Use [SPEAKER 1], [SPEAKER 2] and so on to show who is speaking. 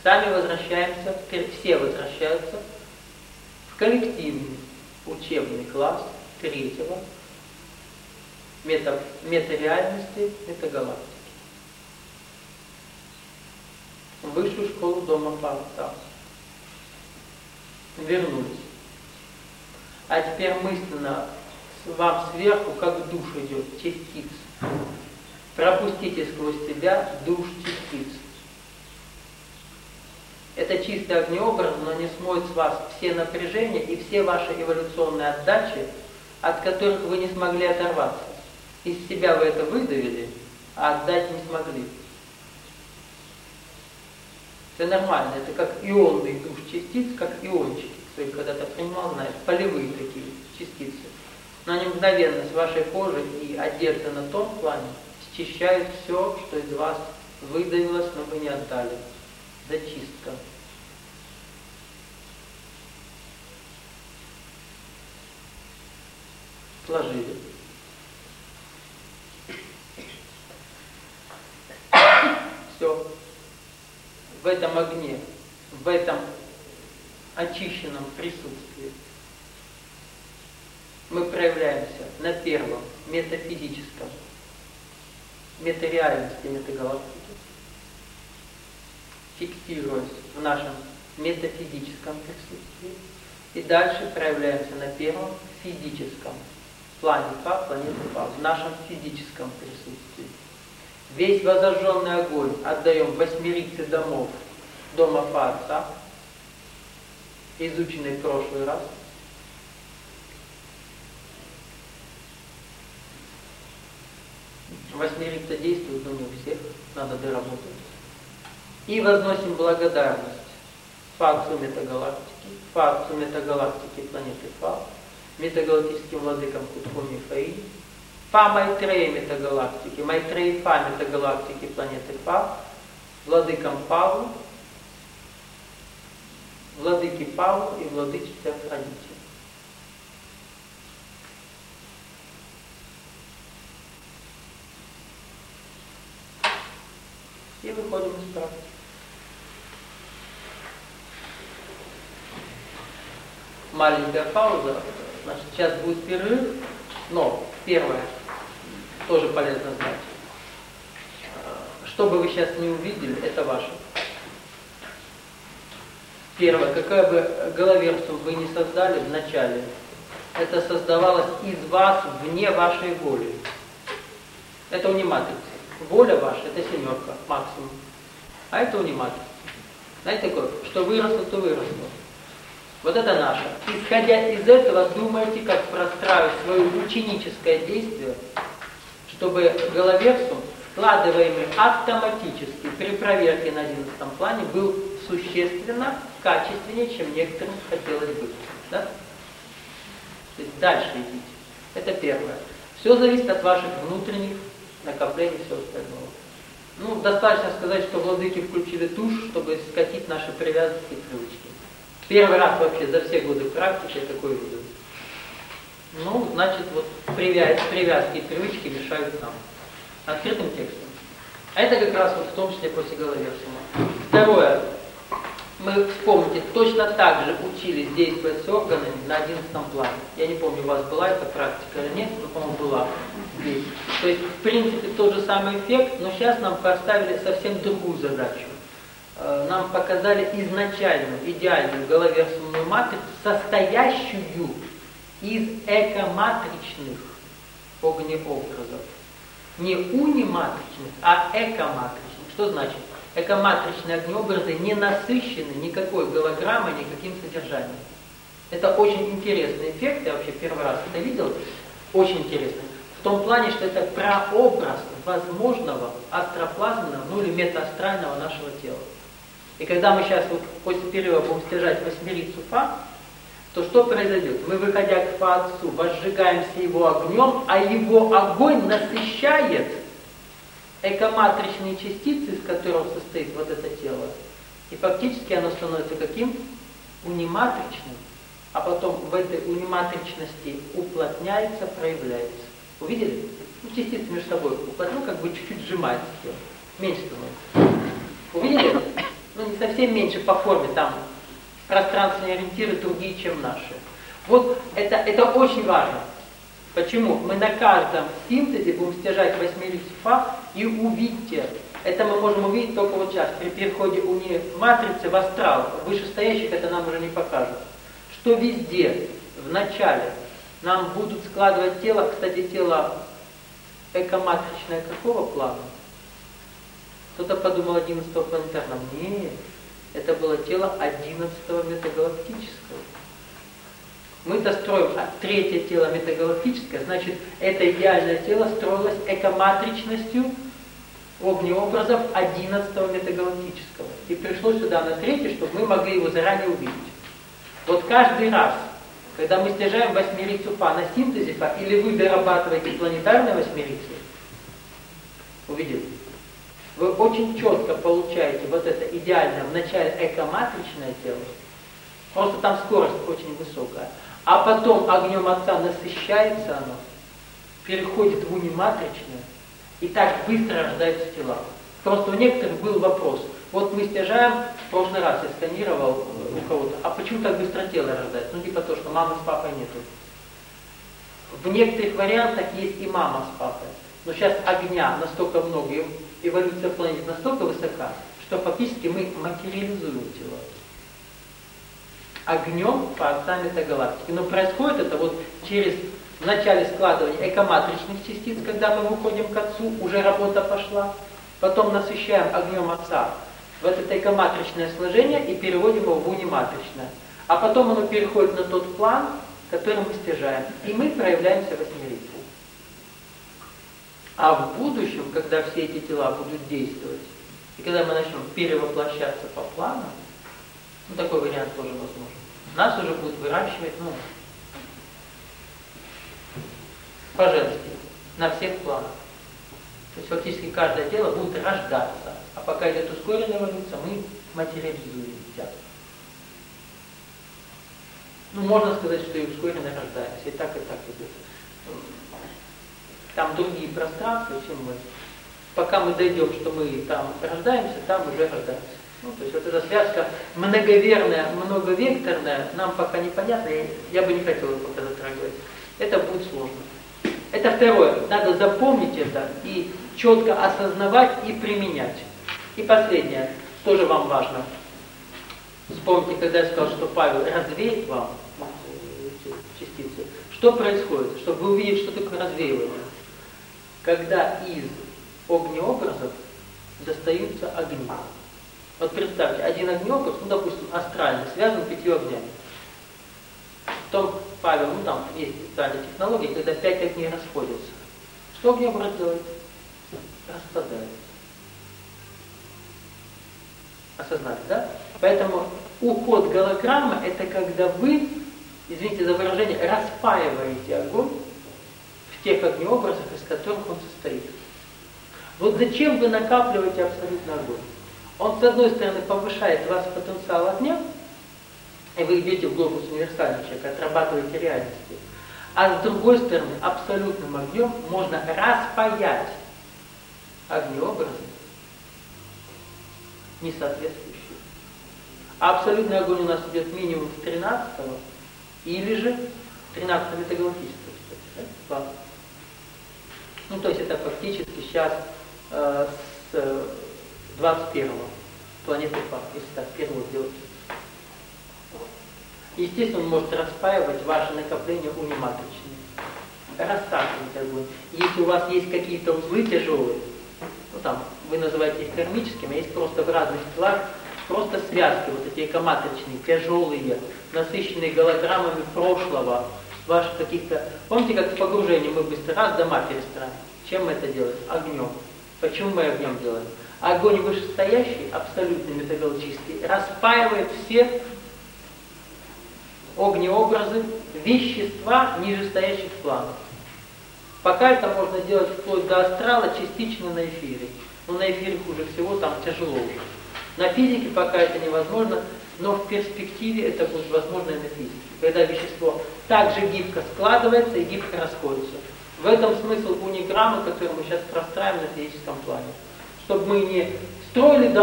[SPEAKER 1] сами возвращаемся, все возвращаются в коллективный учебный класс третьего метареальности, метагалактики. Высшую школу дома Фарца. Вернулись. А теперь мысленно вам сверху, как душ идет, частиц. Пропустите сквозь себя душ частиц. Это чистый огнеобраз, но не смоет с вас все напряжения и все ваши эволюционные отдачи, от которых вы не смогли оторваться. Из себя вы это выдавили, а отдать не смогли. Это нормально, это как ионный душ частиц, как иончики. Кто их когда-то принимал, знает, полевые такие частицы. Но они мгновенно с вашей кожи и одежды на том плане счищают все, что из вас выдавилось, но вы не отдали. Зачистка. Сложили. Все. В этом огне, в этом очищенном присутствии мы проявляемся на первом метафизическом, метареальности, метагалактики, фиксируясь в нашем метафизическом присутствии, и дальше проявляемся на первом физическом плане Фа, планеты Фа, в нашем физическом присутствии. Весь возожженный огонь отдаем восьмерице домов дома Фа, изученный в прошлый раз. Восьмерица действует, но не у всех, надо доработать. И возносим благодарность Фа-отцу метагалактики планеты Фа, метагалактическим владыкам Кутху Мифаи, Фа Майтрея метагалактики, Майтрея Фа метагалактики планеты Фа, владыкам Павлу, владыке Павлу и владычице Афродите. И выходим из практики. Маленькая пауза, значит, сейчас будет перерыв, но первое, тоже полезно знать. Что бы вы сейчас не увидели, это ваше. Первое, какая бы головерству вы не создали в начале, это создавалось из вас вне вашей воли. Это униматрица. Воля ваша, это семерка, максимум. А это униматрица. Знаете такое, что выросло, то выросло. Вот это наше. Исходя из этого, думайте, как простраивать свое ученическое действие, чтобы головерсум, вкладываемый автоматически при проверке на 11 плане, был существенно качественнее, чем некоторым хотелось бы. Да? То есть дальше идите. Это первое. Все зависит от ваших внутренних накоплений и всего остального. Ну, достаточно сказать, что владыки включили тушь, чтобы скатить наши привязки и привычки. Первый раз вообще за все годы практики я такое видел. Ну, значит, вот привязки и привычки мешают нам. Открытым текстом. А это как раз вот в том числе после головерсума. Второе. Мы, вспомните, точно так же учились действовать с органами на 11 плане. Я не помню, у вас была эта практика или нет, но, по-моему, была здесь. То есть, в принципе, тот же самый эффект, но сейчас нам поставили совсем другую задачу. Нам показали изначальную, идеальную головерсумную матрицу, состоящую из экоматричных огнеобразов. Не униматричных, а экоматричных. Что значит? Экоматричные огнеобразы не насыщены никакой голограммой, никаким содержанием. Это очень интересный эффект, я вообще первый раз это видел, очень интересный. В том плане, что это прообраз возможного астроплазменного, ну или метаастрального нашего тела. И когда мы сейчас вот после перерыва будем стяжать восьмерицу Фа, то что произойдет? Мы, выходя к Фа-отцу, возжигаемся его огнем, а его огонь насыщает экоматричные частицы, из которых состоит вот это тело. И фактически оно становится каким? Униматричным. А потом в этой униматричности уплотняется, проявляется. Увидели? Ну, частицы между собой уплотнено, как бы чуть-чуть сжимается тело. Меньше становится. Увидели? Ну, совсем меньше по форме, там пространственные ориентиры другие, чем наши. Вот это очень важно. Почему? Мы на каждом синтезе будем стяжать восьмерицу Фа, и увидите, это мы можем увидеть только вот сейчас, при переходе матрицы в астрал, вышестоящих это нам уже не покажут, что везде, в начале, нам будут складывать тело, кстати, тело экоматричное какого плана? Кто-то подумал 11-го планетарного. Нет, это было тело 11-го метагалактического. Мы-то строим третье тело метагалактическое, значит, это идеальное тело строилось экоматричностью огнеобразов 11-го метагалактического. И пришло сюда на третье, чтобы мы могли его заранее увидеть. Вот каждый раз, когда мы стяжаем восьмерицу Фа на синтезе Фа, или вы дорабатываете планетарные восьмерицы, увидели, вы очень четко получаете вот это идеальное в начале экоматричное тело, просто там скорость очень высокая, а потом огнем Отца насыщается оно, переходит в униматричное, и так быстро рождаются тела. Просто у некоторых был вопрос. Вот мы стяжаем, в прошлый раз я сканировал у кого-то, а почему так быстро тело рождается? Ну типа то, что мамы с папой нету. В некоторых вариантах есть и мама с папой. Но сейчас огня настолько много, эволюция планет настолько высока, что фактически мы материализуем тела. Огнем по отцам метагалактики. Но происходит это вот через в начале складывания экоматричных частиц, когда мы выходим к Отцу, уже работа пошла. Потом насыщаем огнем Отца в это экоматричное сложение и переводим его в униматричное. А потом оно переходит на тот план, который мы стяжаем. И мы проявляемся восьмерицей. А в будущем, когда все эти тела будут действовать, и когда мы начнем перевоплощаться по планам, ну такой вариант тоже возможен, нас уже будут выращивать, по-женски, на всех планах. То есть фактически каждое тело будет рождаться. А пока идет ускоренная эволюция, мы материализуем тебя. Ну, можно сказать, что и ускоренно рождаемся. И так идет. Там другие пространства, чем мы. Пока мы дойдем, что мы там рождаемся, там уже рождаемся. Ну, то есть вот эта связка многоверная, многовекторная, нам пока непонятна, я бы не хотел ее пока затрагивать. Это будет сложно. Это второе. Надо запомнить это и четко осознавать и применять. И последнее, тоже вам важно. Вспомните, когда я сказал, что Павел развеет вам эти частицы. Что происходит? Чтобы вы увидели, что такое развеивание. Когда из огнеобразов достаются огни. Вот представьте, один огнеобраз, ну допустим, астральный, связан 5 огнями. Потом Павел, там есть специальные технологии, когда 5 огней расходятся. Что огнеобраз делает? Распадается. Осознали, да? Поэтому уход голограммы — это когда вы, извините за выражение, распаиваете огонь в тех огнеобразах, из которых он состоит. Вот зачем вы накапливаете абсолютный огонь? Он, с одной стороны, повышает ваш потенциал огня, и вы идете в глобус универсального человека, отрабатываете реальности. А с другой стороны, абсолютным огнем можно распаять огнеобразы, несоответствующие. А абсолютный огонь у нас идет минимум с 13-го, или же 13-го метагалактического, кстати, да? Ну, то есть это фактически сейчас с 21-го планеты Фа, если так первого сделать. Естественно, он может распаивать ваши накопления униматричные. Растаскивать огонь. Если у вас есть какие-то узлы тяжелые, ну там, вы называете их кармическими, а есть просто в разных телах, просто связки, вот эти экоматричные, тяжелые, насыщенные голограммами прошлого, ваших каких-то... Помните, как в погружении мы быстро раз дома перестраиваем? Чем мы это делаем? Огнем. Почему мы огнем делаем? Огонь вышестоящий, абсолютно метагалактический, распаивает все огнеобразы, вещества нижестоящих планов. Пока это можно делать вплоть до астрала, частично на эфире. Но на эфире хуже всего, там тяжело уже. На физике пока это невозможно, но в перспективе это будет возможно и на физике. Когда вещество также гибко складывается и гибко расходится. В этом смысл униграммы, который мы сейчас простраиваем на физическом плане. Чтобы мы не строили